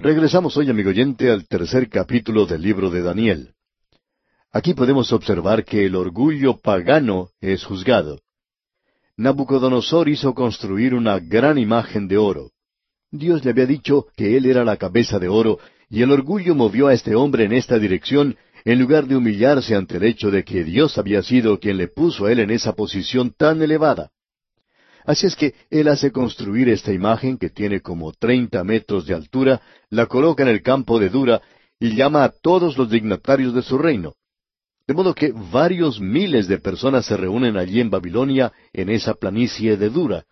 Regresamos hoy, amigo oyente, al tercer capítulo del libro de Daniel. Aquí podemos observar que el orgullo pagano es juzgado. Nabucodonosor hizo construir una gran imagen de oro. Dios le había dicho que él era la cabeza de oro, y el orgullo movió a este hombre en esta dirección, en lugar de humillarse ante el hecho de que Dios había sido quien le puso a él en esa posición tan elevada. Así es que él hace construir esta imagen, que tiene como 30 metros de altura, la coloca en el campo de Dura, y llama a todos los dignatarios de su reino. De modo que varios miles de personas se reúnen allí en Babilonia, en esa planicie de Dura.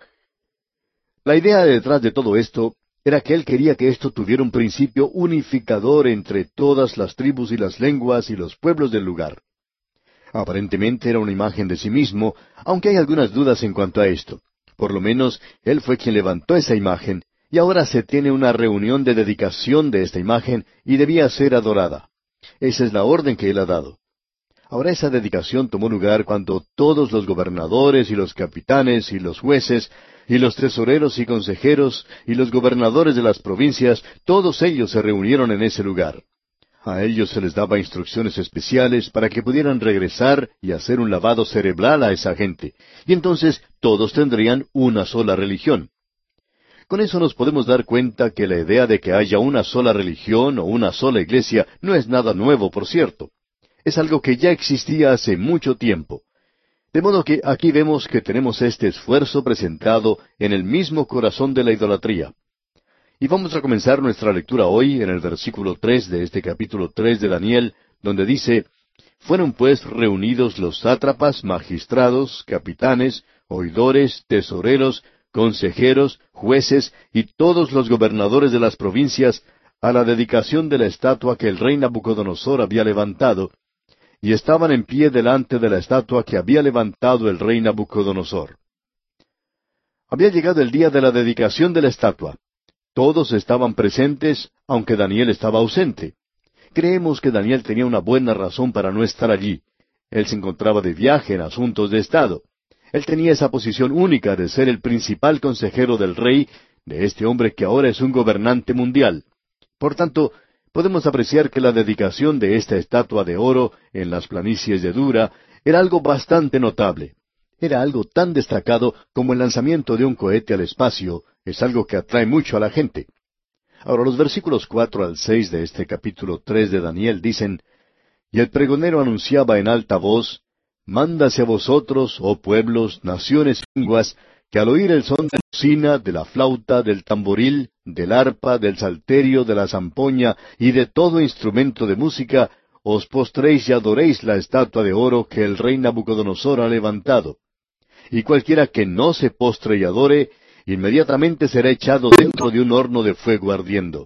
La idea detrás de todo esto era que él quería que esto tuviera un principio unificador entre todas las tribus y las lenguas y los pueblos del lugar. Aparentemente era una imagen de sí mismo, aunque hay algunas dudas en cuanto a esto. Por lo menos, él fue quien levantó esa imagen, y ahora se tiene una reunión de dedicación de esta imagen, y debía ser adorada. Esa es la orden que él ha dado. Ahora esa dedicación tomó lugar cuando todos los gobernadores y los capitanes y los jueces y los tesoreros y consejeros y los gobernadores de las provincias, todos ellos se reunieron en ese lugar. A ellos se les daba instrucciones especiales para que pudieran regresar y hacer un lavado cerebral a esa gente, y entonces todos tendrían una sola religión. Con eso nos podemos dar cuenta que la idea de que haya una sola religión o una sola iglesia no es nada nuevo, por cierto. Es algo que ya existía hace mucho tiempo. De modo que aquí vemos que tenemos este esfuerzo presentado en el mismo corazón de la idolatría. Y vamos a comenzar nuestra lectura hoy en el versículo 3 de este capítulo 3 de Daniel, donde dice: Fueron pues reunidos los sátrapas, magistrados, capitanes, oidores, tesoreros, consejeros, jueces y todos los gobernadores de las provincias a la dedicación de la estatua que el rey Nabucodonosor había levantado, y estaban en pie delante de la estatua que había levantado el rey Nabucodonosor. Había llegado el día de la dedicación de la estatua. Todos estaban presentes, aunque Daniel estaba ausente. Creemos que Daniel tenía una buena razón para no estar allí. Él se encontraba de viaje en asuntos de Estado. Él tenía esa posición única de ser el principal consejero del rey, de este hombre que ahora es un gobernante mundial. Por tanto, podemos apreciar que la dedicación de esta estatua de oro en las planicies de Dura era algo bastante notable. Era algo tan destacado como el lanzamiento de un cohete al espacio. Es algo que atrae mucho a la gente. Ahora, los versículos 4 al 6 de este capítulo 3 de Daniel dicen: Y el pregonero anunciaba en alta voz: Mándase a vosotros, oh pueblos, naciones y lenguas, que al oír el son de la bocina, de la flauta, del tamboril, del arpa, del salterio, de la zampoña y de todo instrumento de música, os postréis y adoréis la estatua de oro que el rey Nabucodonosor ha levantado. Y cualquiera que no se postre y adore, inmediatamente será echado dentro de un horno de fuego ardiendo.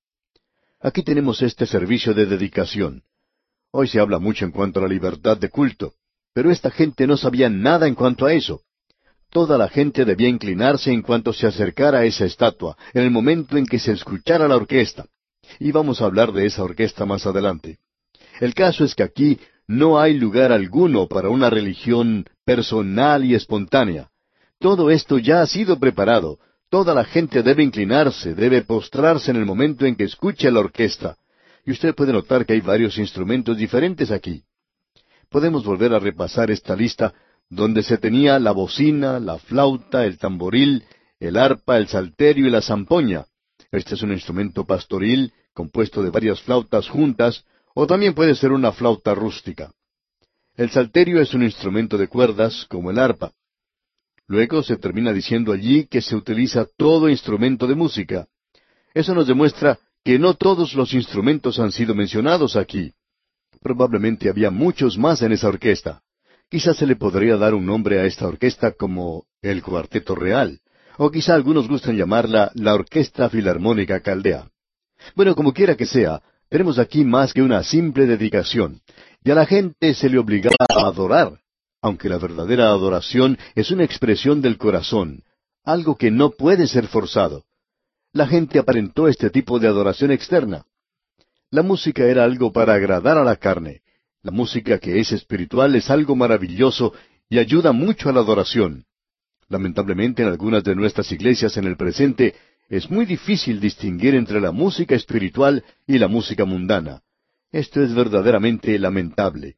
Aquí tenemos este servicio de dedicación. Hoy se habla mucho en cuanto a la libertad de culto, pero esta gente no sabía nada en cuanto a eso. Toda la gente debía inclinarse en cuanto se acercara a esa estatua, en el momento en que se escuchara la orquesta. Y vamos a hablar de esa orquesta más adelante. El caso es que aquí no hay lugar alguno para una religión personal y espontánea. Todo esto ya ha sido preparado. Toda la gente debe inclinarse, debe postrarse en el momento en que escuche la orquesta. Y usted puede notar que hay varios instrumentos diferentes aquí. Podemos volver a repasar esta lista donde se tenía la bocina, la flauta, el tamboril, el arpa, el salterio y la zampoña. Este es un instrumento pastoril compuesto de varias flautas juntas, o también puede ser una flauta rústica. El salterio es un instrumento de cuerdas, como el arpa. Luego se termina diciendo allí que se utiliza todo instrumento de música. Eso nos demuestra que no todos los instrumentos han sido mencionados aquí. Probablemente había muchos más en esa orquesta. Quizás se le podría dar un nombre a esta orquesta como el Cuarteto Real, o quizá algunos gustan llamarla la Orquesta Filarmónica Caldea. Bueno, como quiera que sea, tenemos aquí más que una simple dedicación, y a la gente se le obligaba a adorar, aunque la verdadera adoración es una expresión del corazón, algo que no puede ser forzado. La gente aparentó este tipo de adoración externa. La música era algo para agradar a la carne. La música que es espiritual es algo maravilloso y ayuda mucho a la adoración. Lamentablemente en algunas de nuestras iglesias en el presente, Es muy difícil distinguir entre la música espiritual y la música mundana. Esto es verdaderamente lamentable.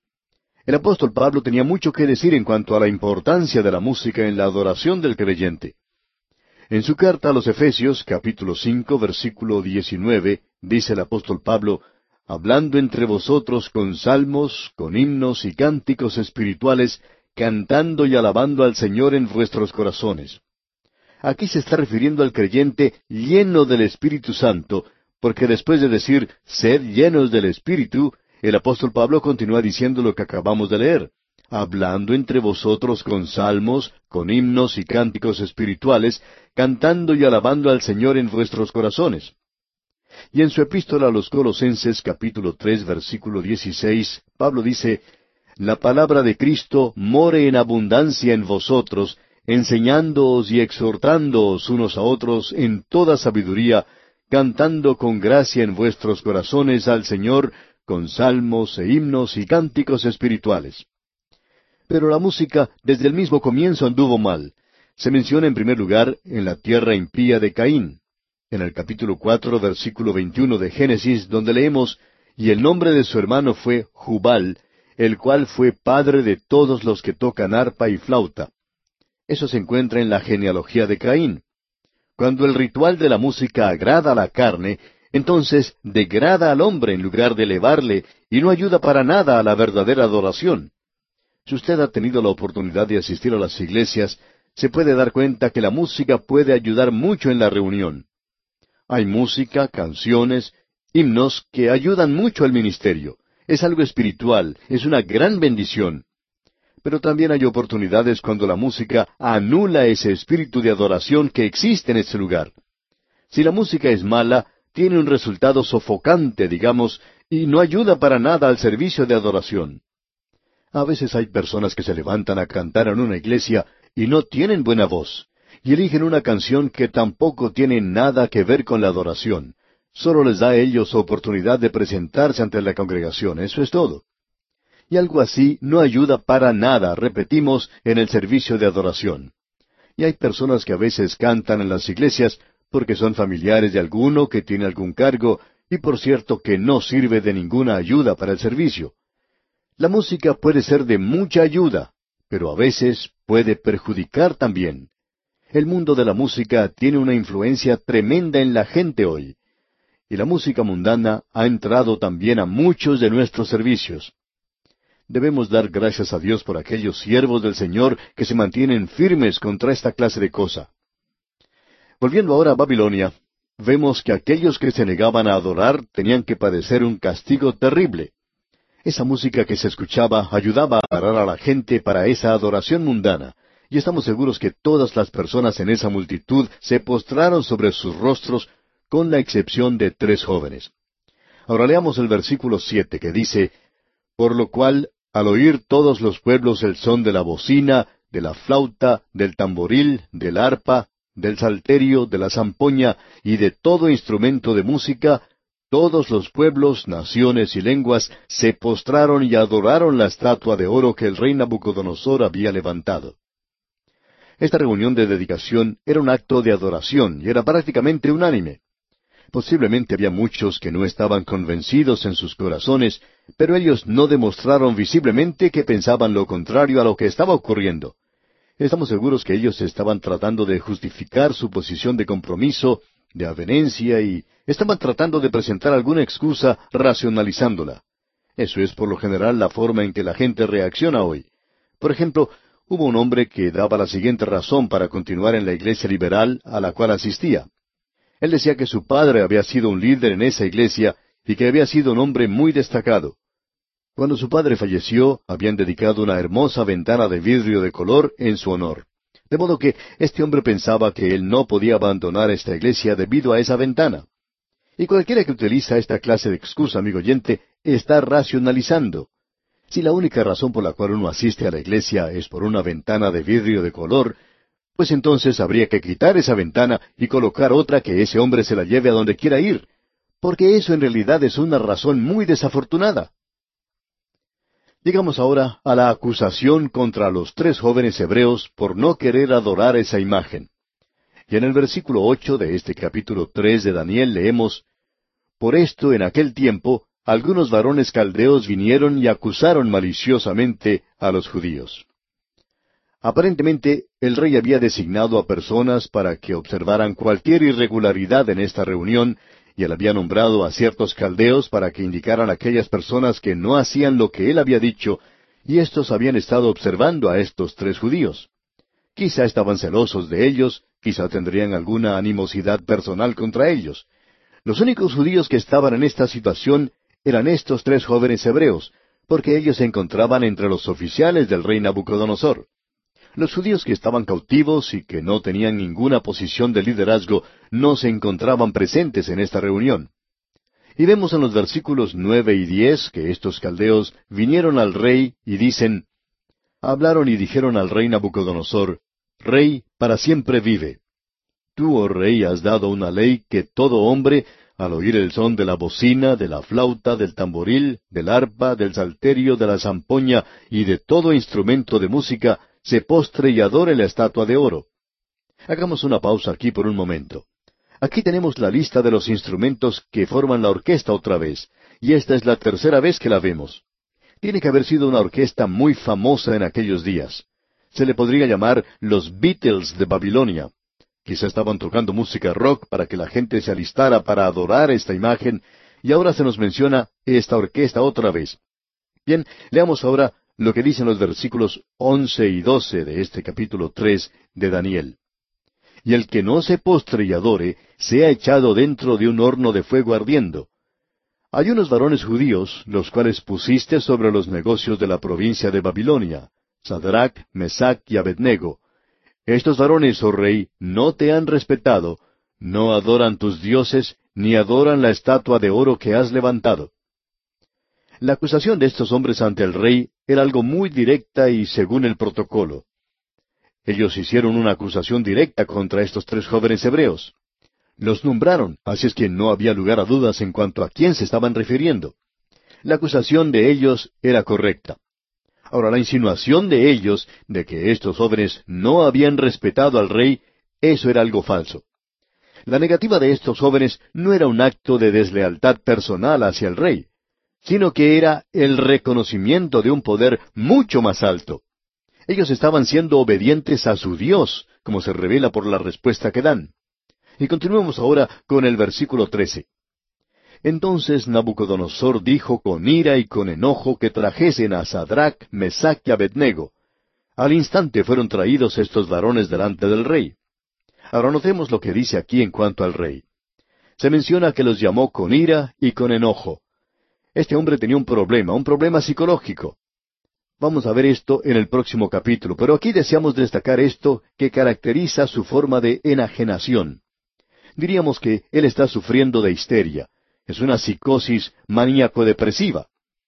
El apóstol Pablo tenía mucho que decir en cuanto a la importancia de la música en la adoración del creyente. En su carta a los Efesios, capítulo 5, versículo 19, dice el apóstol Pablo, hablando entre vosotros con salmos, con himnos y cánticos espirituales, cantando y alabando al Señor en vuestros corazones. Aquí se está refiriendo al creyente lleno del Espíritu Santo, porque después de decir, sed llenos del Espíritu, el apóstol Pablo continúa diciendo lo que acabamos de leer, hablando entre vosotros con salmos, con himnos y cánticos espirituales, cantando y alabando al Señor en vuestros corazones. Y en su epístola a los Colosenses, capítulo 3, versículo 16, Pablo dice, la palabra de Cristo more en abundancia en vosotros, enseñándoos y exhortándoos unos a otros en toda sabiduría, cantando con gracia en vuestros corazones al Señor, con salmos e himnos y cánticos espirituales. Pero la música desde el mismo comienzo anduvo mal. Se menciona en primer lugar en la tierra impía de Caín. En el capítulo 4, versículo 21 de Génesis, donde leemos, y el nombre de su hermano fue Jubal, el cual fue padre de todos los que tocan arpa y flauta. Eso se encuentra en la genealogía de Caín. Cuando el ritual de la música agrada a la carne, entonces degrada al hombre en lugar de elevarle y no ayuda para nada a la verdadera adoración. Si usted ha tenido la oportunidad de asistir a las iglesias, se puede dar cuenta que la música puede ayudar mucho en la reunión. Hay música, canciones, himnos que ayudan mucho al ministerio. Es algo espiritual, es una gran bendición. Pero también hay oportunidades cuando la música anula ese espíritu de adoración que existe en ese lugar. Si la música es mala, tiene un resultado sofocante, digamos, y no ayuda para nada al servicio de adoración. A veces hay personas que se levantan a cantar en una iglesia y no tienen buena voz, y eligen una canción que tampoco tiene nada que ver con la adoración. Solo les da a ellos oportunidad de presentarse ante la congregación, eso es todo. Y algo así no ayuda para nada, repetimos, en el servicio de adoración. Y hay personas que a veces cantan en las iglesias porque son familiares de alguno que tiene algún cargo, y por cierto que no sirve de ninguna ayuda para el servicio. La música puede ser de mucha ayuda, pero a veces puede perjudicar también. El mundo de la música tiene una influencia tremenda en la gente hoy. Y la música mundana ha entrado también a muchos de nuestros servicios. Debemos dar gracias a Dios por aquellos siervos del Señor que se mantienen firmes contra esta clase de cosa. Volviendo ahora a Babilonia, vemos que aquellos que se negaban a adorar tenían que padecer un castigo terrible. Esa música que se escuchaba ayudaba a parar a la gente para esa adoración mundana, y estamos seguros que todas las personas en esa multitud se postraron sobre sus rostros, con la excepción de 3 jóvenes. Ahora leamos el versículo 7 que dice, por lo cual, al oír todos los pueblos el son de la bocina, de la flauta, del tamboril, del arpa, del salterio, de la zampoña y de todo instrumento de música, todos los pueblos, naciones y lenguas se postraron y adoraron la estatua de oro que el rey Nabucodonosor había levantado. Esta reunión de dedicación era un acto de adoración y era prácticamente unánime. Posiblemente había muchos que no estaban convencidos en sus corazones, pero ellos no demostraron visiblemente que pensaban lo contrario a lo que estaba ocurriendo. Estamos seguros que ellos estaban tratando de justificar su posición de compromiso, de avenencia, y estaban tratando de presentar alguna excusa racionalizándola. Eso es por lo general la forma en que la gente reacciona hoy. Por ejemplo, hubo un hombre que daba la siguiente razón para continuar en la iglesia liberal a la cual asistía. Él decía que su padre había sido un líder en esa iglesia y que había sido un hombre muy destacado. Cuando su padre falleció, habían dedicado una hermosa ventana de vidrio de color en su honor. De modo que este hombre pensaba que él no podía abandonar esta iglesia debido a esa ventana. Y cualquiera que utiliza esta clase de excusa, amigo oyente, está racionalizando. Si la única razón por la cual uno asiste a la iglesia es por una ventana de vidrio de color, pues entonces habría que quitar esa ventana y colocar otra que ese hombre se la lleve a donde quiera ir, porque eso en realidad es una razón muy desafortunada. Llegamos ahora a la acusación contra los 3 jóvenes hebreos por no querer adorar esa imagen. Y en el versículo 8 de este capítulo 3 de Daniel leemos: Por esto en aquel tiempo algunos varones caldeos vinieron y acusaron maliciosamente a los judíos. Aparentemente, el rey había designado a personas para que observaran cualquier irregularidad en esta reunión, y él había nombrado a ciertos caldeos para que indicaran a aquellas personas que no hacían lo que él había dicho, y éstos habían estado observando a estos tres judíos. Quizá estaban celosos de ellos, quizá tendrían alguna animosidad personal contra ellos. Los únicos judíos que estaban en esta situación eran estos tres jóvenes hebreos, porque ellos se encontraban entre los oficiales del rey Nabucodonosor. Los judíos que estaban cautivos y que no tenían ninguna posición de liderazgo no se encontraban presentes en esta reunión. Y vemos en los versículos 9 y 10 que estos caldeos vinieron al rey y dicen: Hablaron y dijeron al rey Nabucodonosor: Rey, para siempre vive. Tú, oh rey, has dado una ley que todo hombre, al oír el son de la bocina, de la flauta, del tamboril, del arpa, del salterio, de la zampoña y de todo instrumento de música, se postre y adore la estatua de oro. Hagamos una pausa aquí por un momento. Aquí tenemos la lista de los instrumentos que forman la orquesta otra vez, y esta es la tercera vez que la vemos. Tiene que haber sido una orquesta muy famosa en aquellos días. Se le podría llamar los Beatles de Babilonia. Quizá estaban tocando música rock para que la gente se alistara para adorar esta imagen, y ahora se nos menciona esta orquesta otra vez. Bien, leamos ahora lo que dicen los versículos 11 y 12 de este capítulo 3 de Daniel. Y el que no se postre y adore, sea echado dentro de un horno de fuego ardiendo. Hay unos varones judíos, los cuales pusiste sobre los negocios de la provincia de Babilonia, Sadrach, Mesach y Abednego. Estos varones, oh rey, no te han respetado, no adoran tus dioses, ni adoran la estatua de oro que has levantado. La acusación de estos hombres ante el rey era algo muy directa y según el protocolo. Ellos hicieron una acusación directa contra estos tres jóvenes hebreos. Los nombraron, así es que no había lugar a dudas en cuanto a quién se estaban refiriendo. La acusación de ellos era correcta. Ahora, la insinuación de ellos de que estos jóvenes no habían respetado al rey, eso era algo falso. La negativa de estos jóvenes no era un acto de deslealtad personal hacia el rey, sino que era el reconocimiento de un poder mucho más alto. Ellos estaban siendo obedientes a su Dios, como se revela por la respuesta que dan. Y continuemos ahora con el versículo 13. Entonces Nabucodonosor dijo con ira y con enojo que trajesen a Sadrach, Mesach y Abednego. Al instante fueron traídos estos varones delante del rey. Ahora notemos lo que dice aquí en cuanto al rey. Se menciona que los llamó con ira y con enojo. Este hombre tenía un problema psicológico. Vamos a ver esto en el próximo capítulo, pero aquí deseamos destacar esto que caracteriza su forma de enajenación. Diríamos que él está sufriendo de histeria. Es una psicosis maníaco-depresiva.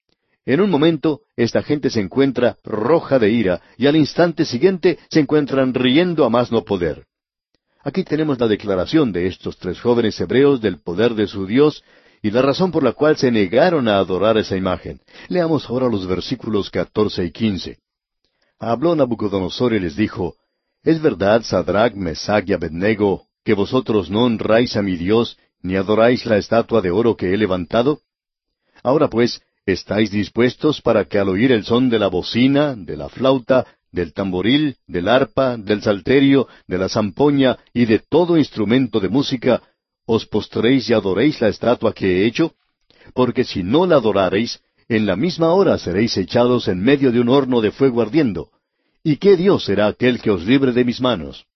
En un momento, esta gente se encuentra roja de ira y al instante siguiente se encuentran riendo a más no poder. Aquí tenemos la declaración de estos tres jóvenes hebreos del poder de su Dios y la razón por la cual se negaron a adorar esa imagen. Leamos ahora los versículos 14 y 15. Habló Nabucodonosor y les dijo: ¿Es verdad, Sadrach, Mesach y Abednego, que vosotros no honráis a mi Dios, ni adoráis la estatua de oro que he levantado? Ahora pues, ¿estáis dispuestos para que al oír el son de la bocina, de la flauta, del tamboril, del arpa, del salterio, de la zampoña y de todo instrumento de música, os postréis y adoréis la estatua que he hecho? Porque si no la adorareis, en la misma hora seréis echados en medio de un horno de fuego ardiendo. ¿Y qué Dios será aquel que os libre de mis manos?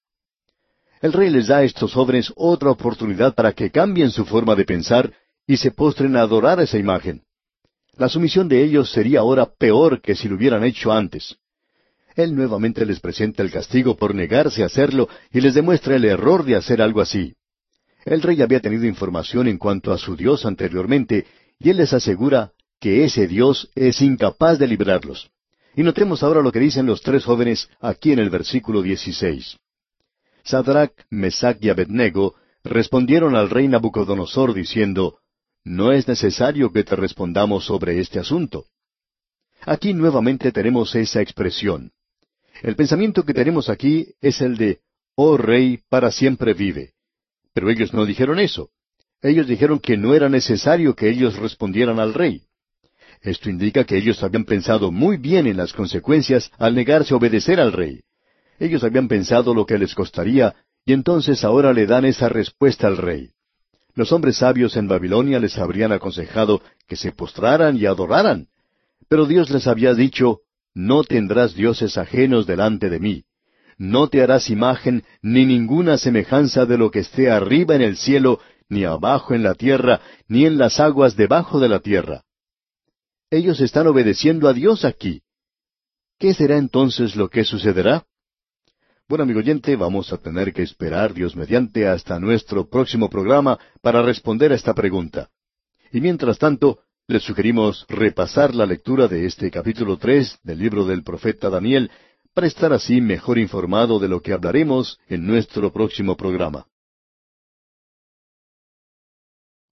El rey les da a estos jóvenes otra oportunidad para que cambien su forma de pensar y se postren a adorar esa imagen. La sumisión de ellos sería ahora peor que si lo hubieran hecho antes. Él nuevamente les presenta el castigo por negarse a hacerlo y les demuestra el error de hacer algo así. El rey había tenido información en cuanto a su Dios anteriormente, y él les asegura que ese Dios es incapaz de librarlos. Y notemos ahora lo que dicen los tres jóvenes aquí en el versículo 16. Sadrach, Mesach y Abednego respondieron al rey Nabucodonosor diciendo: No es necesario que te respondamos sobre este asunto. Aquí nuevamente tenemos esa expresión. El pensamiento que tenemos aquí es el de oh rey, para siempre vive. Pero ellos no dijeron eso. Ellos dijeron que no era necesario que ellos respondieran al rey. Esto indica que ellos habían pensado muy bien en las consecuencias al negarse a obedecer al rey. Ellos habían pensado lo que les costaría, y entonces ahora le dan esa respuesta al rey. Los hombres sabios en Babilonia les habrían aconsejado que se postraran y adoraran. Pero Dios les había dicho, no tendrás dioses ajenos delante de mí. No te harás imagen ni ninguna semejanza de lo que esté arriba en el cielo, ni abajo en la tierra, ni en las aguas debajo de la tierra. Ellos están obedeciendo a Dios aquí. ¿Qué será entonces lo que sucederá? Bueno, amigo oyente, vamos a tener que esperar, Dios mediante, hasta nuestro próximo programa para responder a esta pregunta. Y mientras tanto, les sugerimos repasar la lectura de este capítulo 3 del libro del profeta Daniel, para estar así mejor informado de lo que hablaremos en nuestro próximo programa.